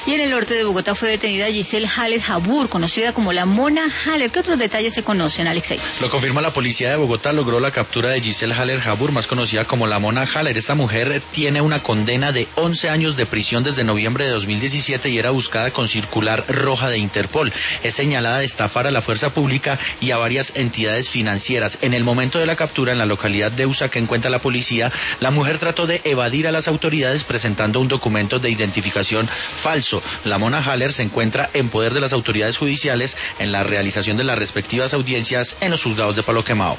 Y en el norte de Bogotá fue detenida Giselle Haller Jabur, conocida como la Mona Haller. ¿Qué otros detalles se conocen, Alexei? Lo confirma la policía de Bogotá, logró la captura de Giselle Haller Jabur, más conocida como la Mona Haller. Esta mujer tiene una condena de 11 años de prisión desde noviembre de 2017 y era buscada con circular roja de Interpol. Es señalada de estafar a la fuerza pública y a varias entidades financieras. En el momento de la captura en la localidad de Usaquén, encuentra la policía, la mujer trató de evadir a las autoridades presentando un documento de identificación falso. La Mona Haller se encuentra en poder de las autoridades judiciales en la realización de las respectivas audiencias en los juzgados de Palo Quemado.